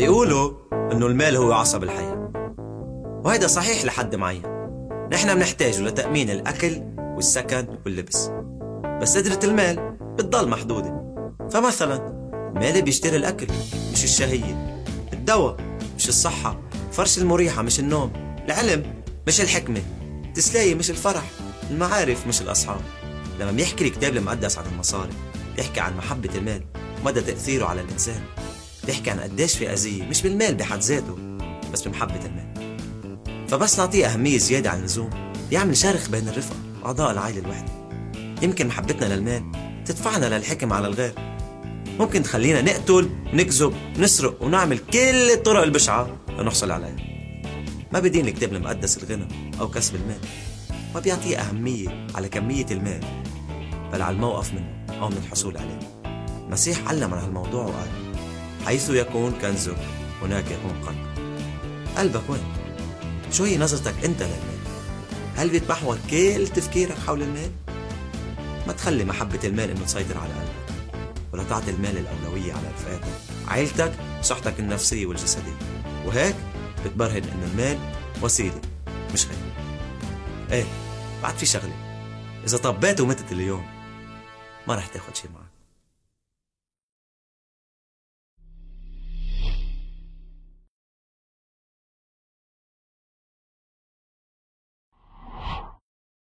بيقولوا إنه المال هو عصب الحياة، وهذا صحيح لحد معين. نحن بنحتاجه لتأمين الأكل والسكن واللبس، بس قدرة المال بتضل محدودة. فمثلا المال بيشتري الأكل مش الشهية، الدواء مش الصحة، فرش المريحة مش النوم، العلم مش الحكمة، التسلية مش الفرح، المعارف مش الأصحاب. لما بيحكي الكتاب المقدس عن المصاري بيحكي عن محبة المال ومدى تأثيره على الإنسان. بيحكي عن قديش في أذية مش بالمال بحد ذاته، بس بمحبة المال. فبس نعطيه أهمية زيادة عن اللزوم بيعمل شرخ بين الرفقة وأعضاء العائلة الواحدة. يمكن محبتنا للمال تدفعنا للحكم على الغير، ممكن تخلينا نقتل ونكذب ونسرق ونعمل كل الطرق البشعة لنحصل عليها. ما بدين الكتاب المقدس الغنى أو كسب المال، ما بيعطيه أهمية على كمية المال، بل على الموقف منه أو من الحصول عليه. المسيح علم عن هالموضوع وقال: حيث يكون كنزك هناك يكون قلبك. قلبك وين؟ شو هي نظرتك أنت للمال؟ هل بيتمحور كل تفكيرك حول المال؟ ما تخلي محبة المال إنه تسيطر على قلبك، ولا تعطي المال الأولوية على رفقاتك، عائلتك، صحتك النفسية والجسدية. وهيك بتبرهن إنه المال وسيلة مش غير. ايه بعد في شغلة، إذا طبيت ومتت اليوم ما رح تاخد شي معك.